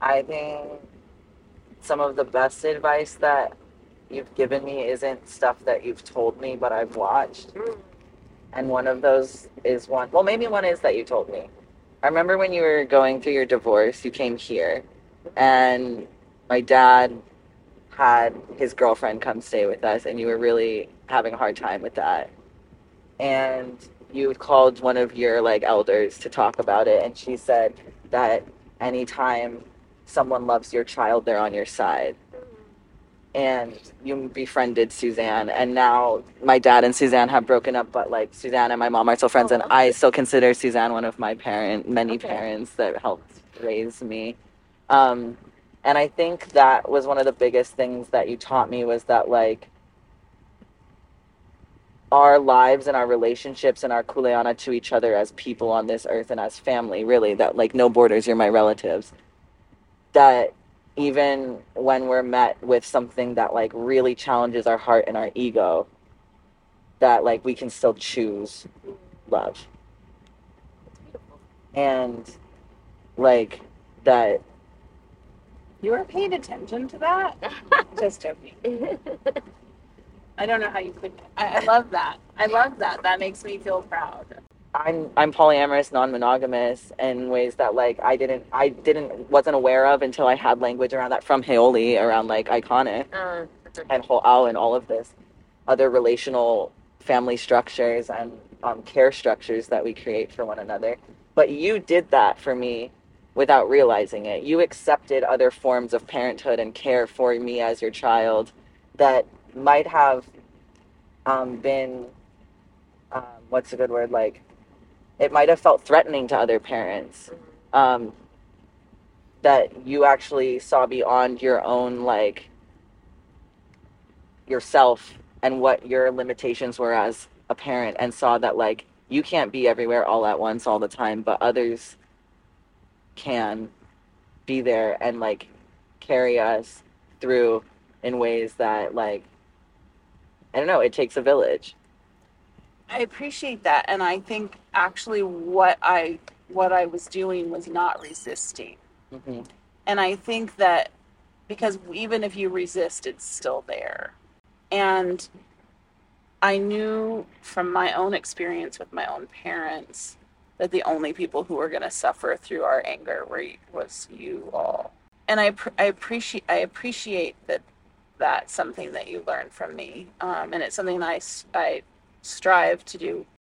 I think some of the best advice that you've given me isn't stuff that you've told me, but I've watched. And one of those is one, well, maybe one is that you told me. I remember when you were going through your divorce, you came here, and my dad had his girlfriend come stay with us, and you were really having a hard time with that. And you called one of your like elders to talk about it, and she said that anytime someone loves your child, they're on your side. And you befriended Suzanne, and now my dad and Suzanne have broken up, but like Suzanne and my mom are still friends, and I still consider Suzanne one of my many parents that helped raise me. Um, and I think that was one of the biggest things that you taught me was that like our lives and our relationships and our kuleana to each other as people on this earth and as family, really, that like no borders, you're my relatives. That even when we're met with something that like really challenges our heart and our ego, that like we can still choose love. And like that. You were paying attention to that? Just joking. I don't know how you could. I love that. I love that. That makes me feel proud. I'm polyamorous, non-monogamous in ways that like I didn't wasn't aware of until I had language around that from Heoli around like iconic and Ho'au and all of this other relational family structures and care structures that we create for one another. But you did that for me without realizing it. You accepted other forms of parenthood and care for me as your child that might have been what's a good word, like it might have felt threatening to other parents, um, that you actually saw beyond your own like yourself and what your limitations were as a parent, and saw that like you can't be everywhere all at once all the time, but others can be there and like carry us through in ways that like I don't know, it takes a village. I appreciate that, and I think actually what I was doing was not resisting. Mm-hmm. And I think that because even if you resist, it's still there. And I knew from my own experience with my own parents that the only people who were going to suffer through our anger was you all. And I appreciate that that's something that you learned from me, and it's something I strive to do